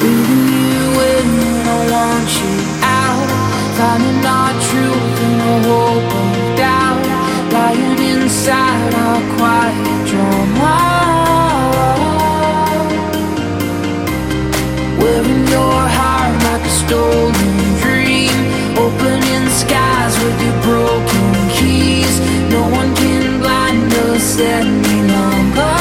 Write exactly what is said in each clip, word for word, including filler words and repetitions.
Breathing you in when I want you out. Finding our truth in a hope of doubt. Lying inside our quiet drama. Wearing your heart like a stolen dream. Opening skies with your broken keys. No one can blind us any longer.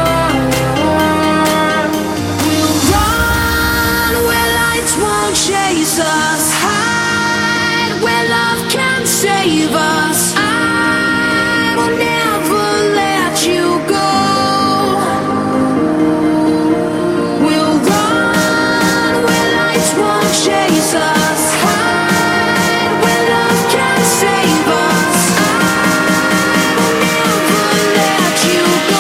We'll run where lights won't chase us. Hide where love can save us. I will never let you go. We'll run where lights won't chase us. Hide where love can save us. I will never let you go.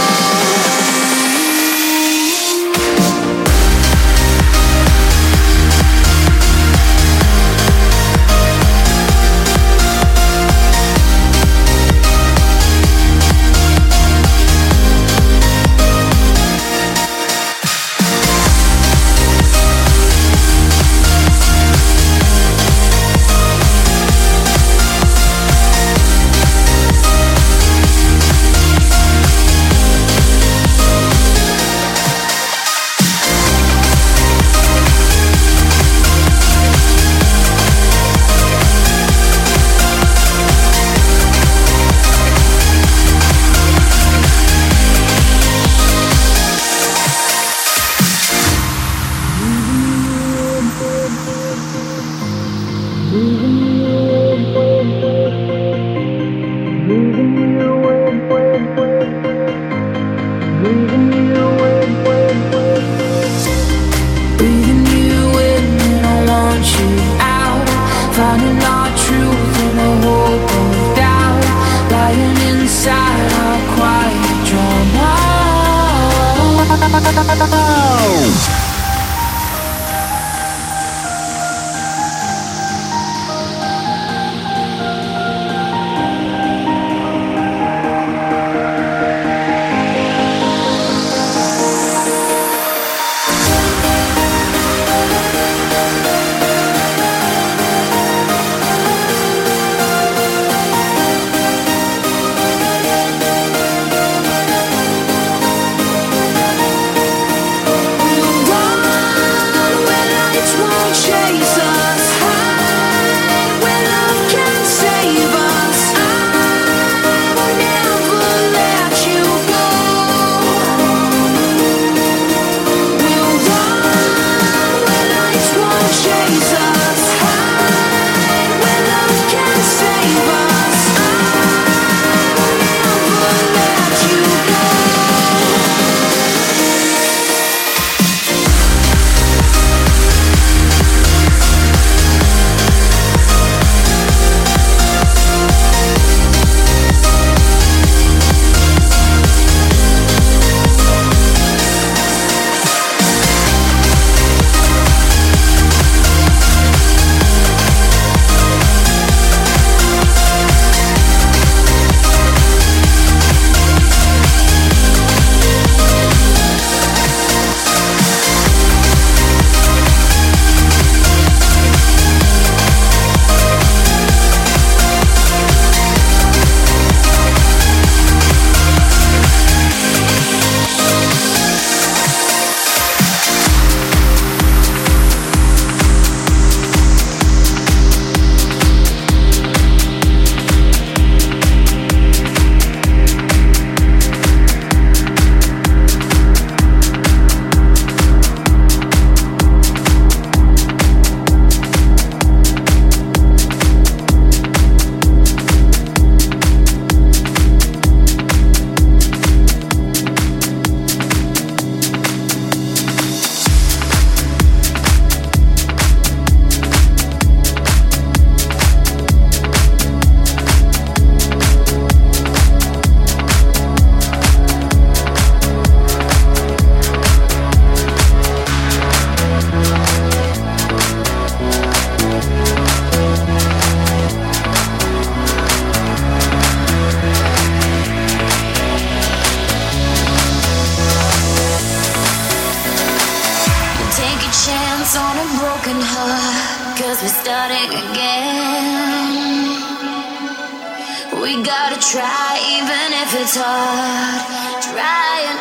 Breathing you in when I want you out. Finding our truth in a hope of doubt. Lying inside our quiet drama. We'll run on a broken heart, cause we're starting again. We gotta try, even if it's hard. Try and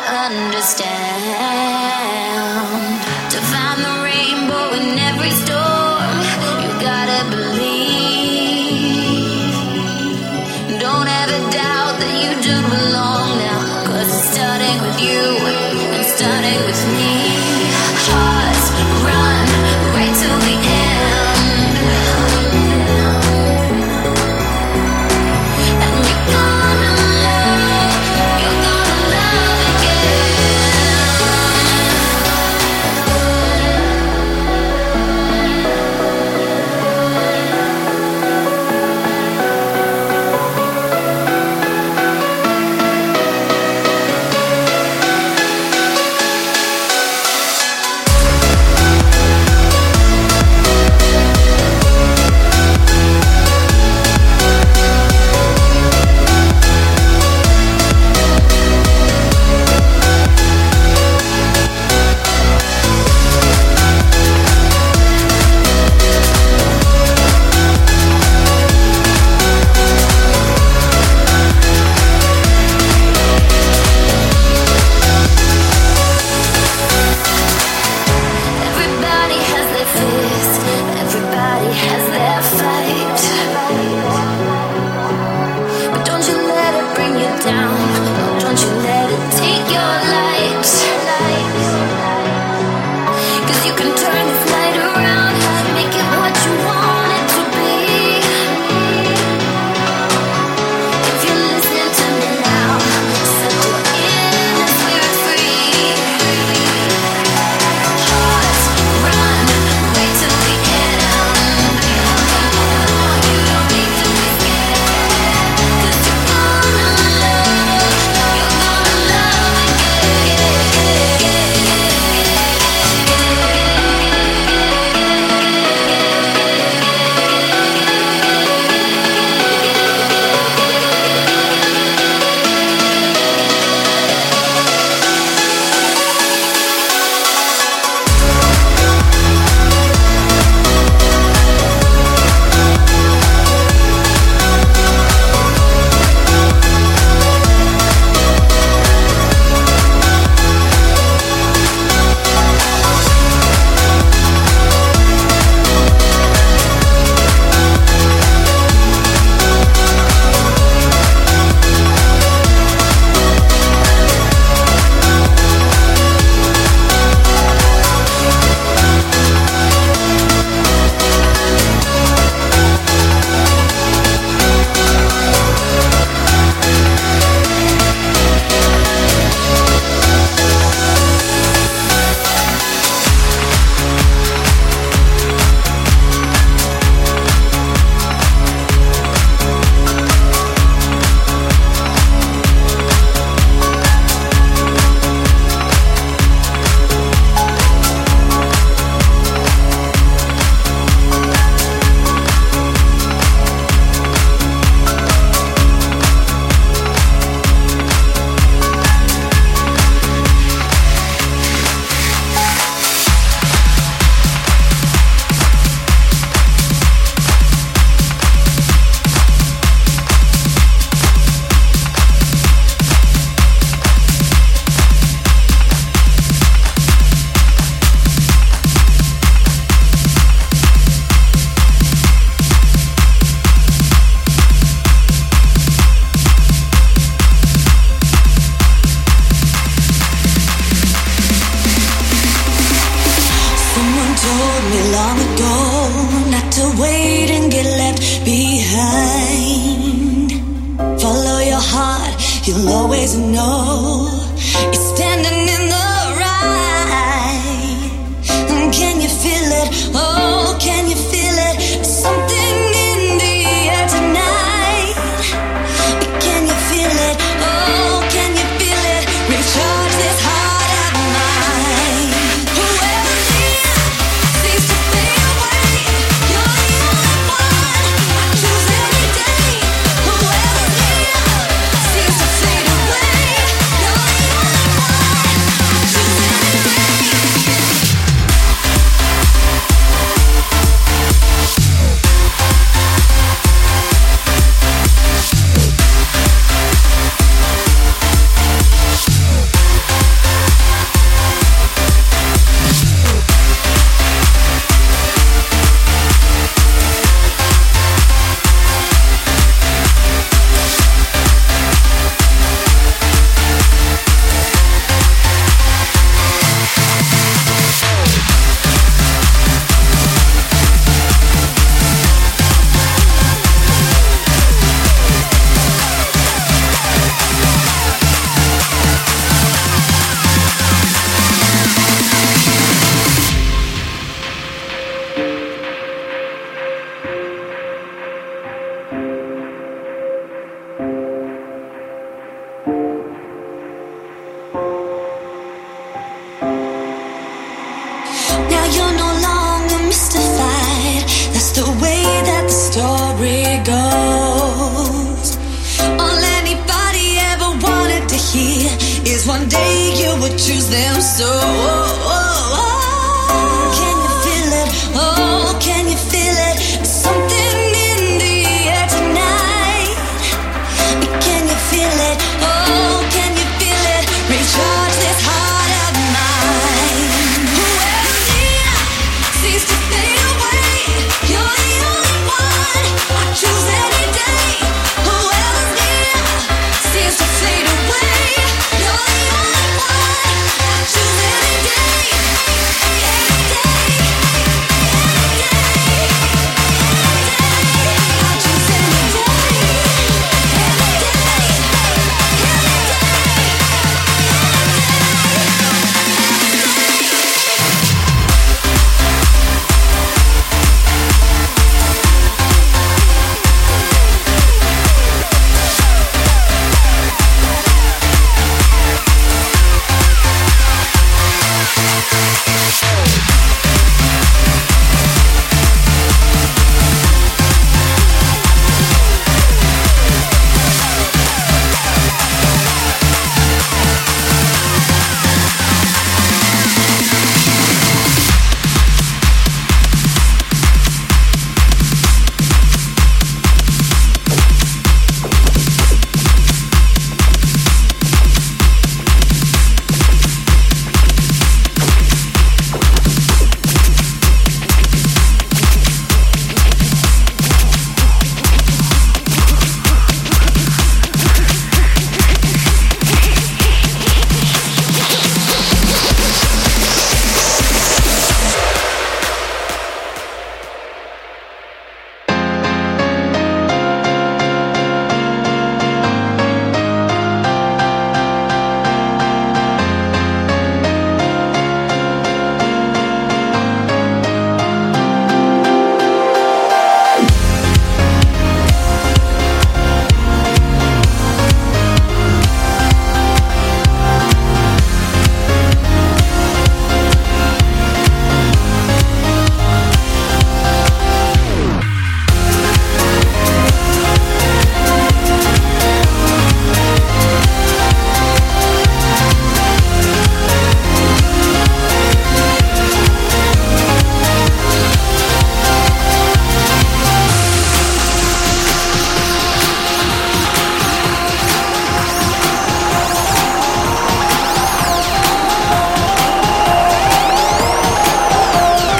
understand. To find the rainbow in every storm, you gotta believe. Don't ever doubt that you do belong now, cause it's starting with you and starting with me. Hearts run right till the end, and you're gonna love, you're gonna love You'll always know you're standing in the right. Can you feel it? Oh, can you feel it? Something in the air tonight. Can you feel it? Oh, can you feel it? Recharge this heart of mine. Whoever's here seems to fade away. You're the only one I choose every day. Whoever's here seems to fade away. You're the only one. Now you're no longer mystified. That's the way that the story goes. All anybody ever wanted to hear is one day you would choose them so.